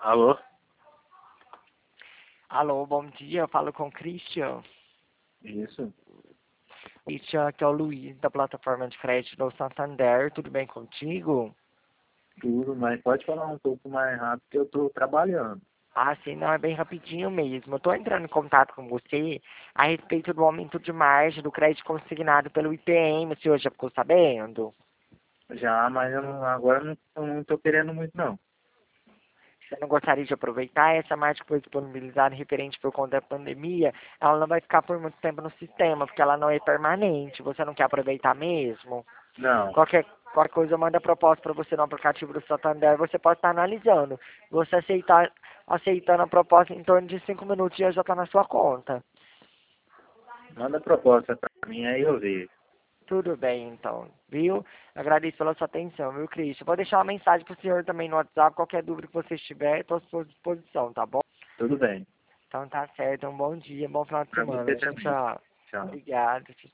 Alô? Alô, bom dia, eu falo com o Christian. Isso. Christian, aqui é o Luiz, da plataforma de crédito do Santander, tudo bem contigo? Tudo, mas pode falar um pouco mais rápido que eu tô trabalhando. Ah, sim, não, é bem rapidinho mesmo. Eu tô entrando em contato com você a respeito do aumento de margem do crédito consignado pelo IPM, o senhor já ficou sabendo? Já, mas agora eu não tô querendo muito não. Você não gostaria de aproveitar essa margem que foi disponibilizada referente por conta da pandemia? Ela não vai ficar por muito tempo no sistema, porque ela não é permanente. Você não quer aproveitar mesmo? Não, Qualquer coisa, eu mando a proposta para você no aplicativo do Santander, você pode estar analisando. Você aceitando a proposta em torno de 5 minutos já está na sua conta. manda proposta pra mim aí eu vejo. Tudo bem, então, viu? Agradeço pela sua atenção, viu, Cristian? Vou deixar uma mensagem para o senhor também no WhatsApp, qualquer dúvida que você tiver, estou à sua disposição, tá bom? Tudo bem. Então tá certo, um bom dia, bom final de Pra você semana. Tchau, também. tchau. Tchau. Obrigado.